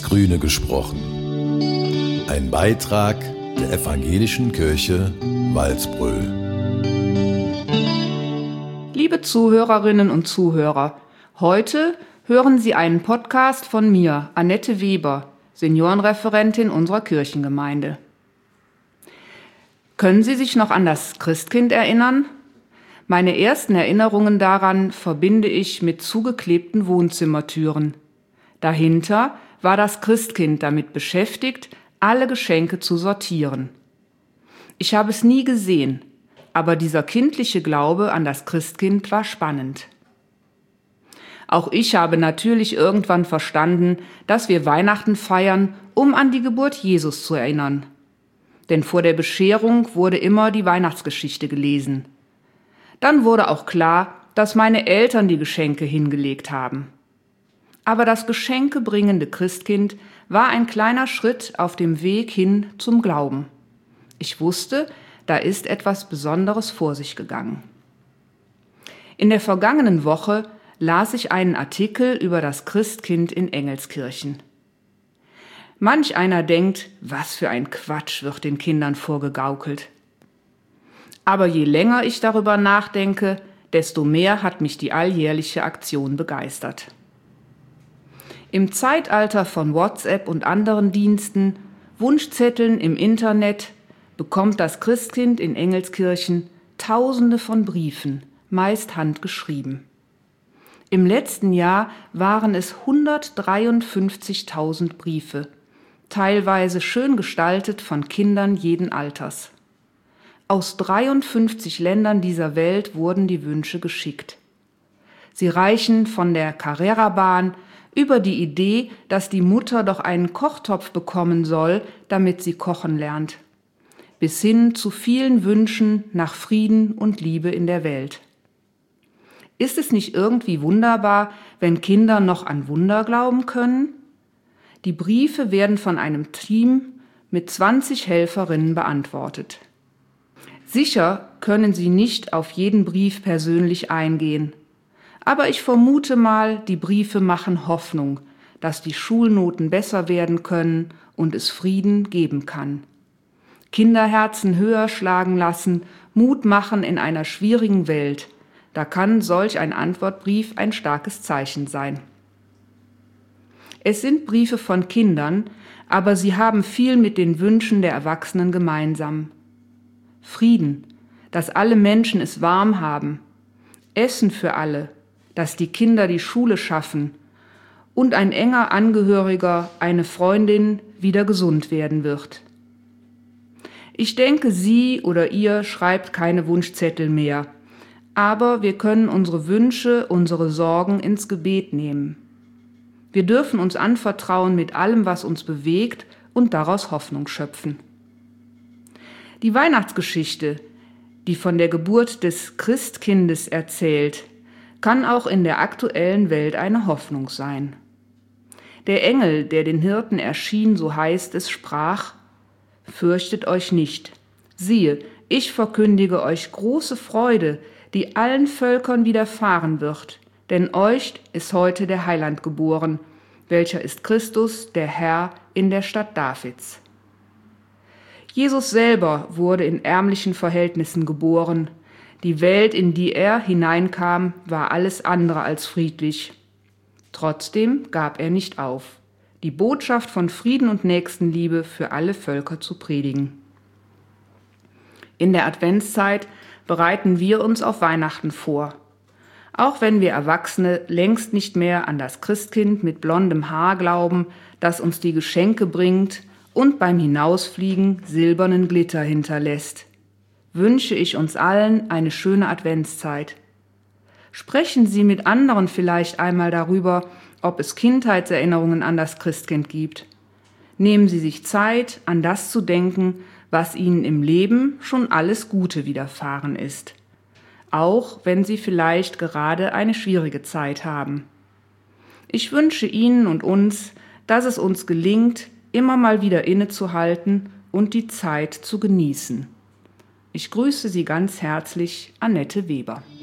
Grüne gesprochen. Ein Beitrag der Evangelischen Kirche Walsbröl. Liebe Zuhörerinnen und Zuhörer, heute hören Sie einen Podcast von mir, Annette Weber, Seniorenreferentin unserer Kirchengemeinde. Können Sie sich noch an das Christkind erinnern? Meine ersten Erinnerungen daran verbinde ich mit zugeklebten Wohnzimmertüren. Dahinter war das Christkind damit beschäftigt, alle Geschenke zu sortieren. Ich habe es nie gesehen, aber dieser kindliche Glaube an das Christkind war spannend. Auch ich habe natürlich irgendwann verstanden, dass wir Weihnachten feiern, um an die Geburt Jesus zu erinnern. Denn vor der Bescherung wurde immer die Weihnachtsgeschichte gelesen. Dann wurde auch klar, dass meine Eltern die Geschenke hingelegt haben. Aber das geschenkebringende Christkind war ein kleiner Schritt auf dem Weg hin zum Glauben. Ich wusste, da ist etwas Besonderes vor sich gegangen. In der vergangenen Woche las ich einen Artikel über das Christkind in Engelskirchen. Manch einer denkt, was für ein Quatsch wird den Kindern vorgegaukelt. Aber je länger ich darüber nachdenke, desto mehr hat mich die alljährliche Aktion begeistert. Im Zeitalter von WhatsApp und anderen Diensten, Wunschzetteln im Internet, bekommt das Christkind in Engelskirchen Tausende von Briefen, meist handgeschrieben. Im letzten Jahr waren es 153.000 Briefe, teilweise schön gestaltet von Kindern jeden Alters. Aus 53 Ländern dieser Welt wurden die Wünsche geschickt. Sie reichen von der Carrera-Bahn über die Idee, dass die Mutter doch einen Kochtopf bekommen soll, damit sie kochen lernt, bis hin zu vielen Wünschen nach Frieden und Liebe in der Welt. Ist es nicht irgendwie wunderbar, wenn Kinder noch an Wunder glauben können? Die Briefe werden von einem Team mit 20 Helferinnen beantwortet. Sicher können sie nicht auf jeden Brief persönlich eingehen. Aber ich vermute mal, die Briefe machen Hoffnung, dass die Schulnoten besser werden können und es Frieden geben kann. Kinderherzen höher schlagen lassen, Mut machen in einer schwierigen Welt. Da kann solch ein Antwortbrief ein starkes Zeichen sein. Es sind Briefe von Kindern, aber sie haben viel mit den Wünschen der Erwachsenen gemeinsam. Frieden, dass alle Menschen es warm haben, Essen für alle, dass die Kinder die Schule schaffen und ein enger Angehöriger, eine Freundin wieder gesund werden wird. Ich denke, Sie oder ihr schreibt keine Wunschzettel mehr, aber wir können unsere Wünsche, unsere Sorgen ins Gebet nehmen. Wir dürfen uns anvertrauen mit allem, was uns bewegt und daraus Hoffnung schöpfen. Die Weihnachtsgeschichte, die von der Geburt des Christkindes erzählt, kann auch in der aktuellen Welt eine Hoffnung sein. Der Engel, der den Hirten erschien, so heißt es, sprach: Fürchtet euch nicht. Siehe, ich verkündige euch große Freude, die allen Völkern widerfahren wird, denn euch ist heute der Heiland geboren, welcher ist Christus, der Herr, in der Stadt Davids. Jesus selber wurde in ärmlichen Verhältnissen geboren. Die Welt, in die er hineinkam, war alles andere als friedlich. Trotzdem gab er nicht auf, die Botschaft von Frieden und Nächstenliebe für alle Völker zu predigen. In der Adventszeit bereiten wir uns auf Weihnachten vor. Auch wenn wir Erwachsene längst nicht mehr an das Christkind mit blondem Haar glauben, das uns die Geschenke bringt und beim Hinausfliegen silbernen Glitter hinterlässt, wünsche ich uns allen eine schöne Adventszeit. Sprechen Sie mit anderen vielleicht einmal darüber, ob es Kindheitserinnerungen an das Christkind gibt. Nehmen Sie sich Zeit, an das zu denken, was Ihnen im Leben schon alles Gute widerfahren ist. Auch wenn Sie vielleicht gerade eine schwierige Zeit haben. Ich wünsche Ihnen und uns, dass es uns gelingt, immer mal wieder innezuhalten und die Zeit zu genießen. Ich grüße Sie ganz herzlich, Annette Weber.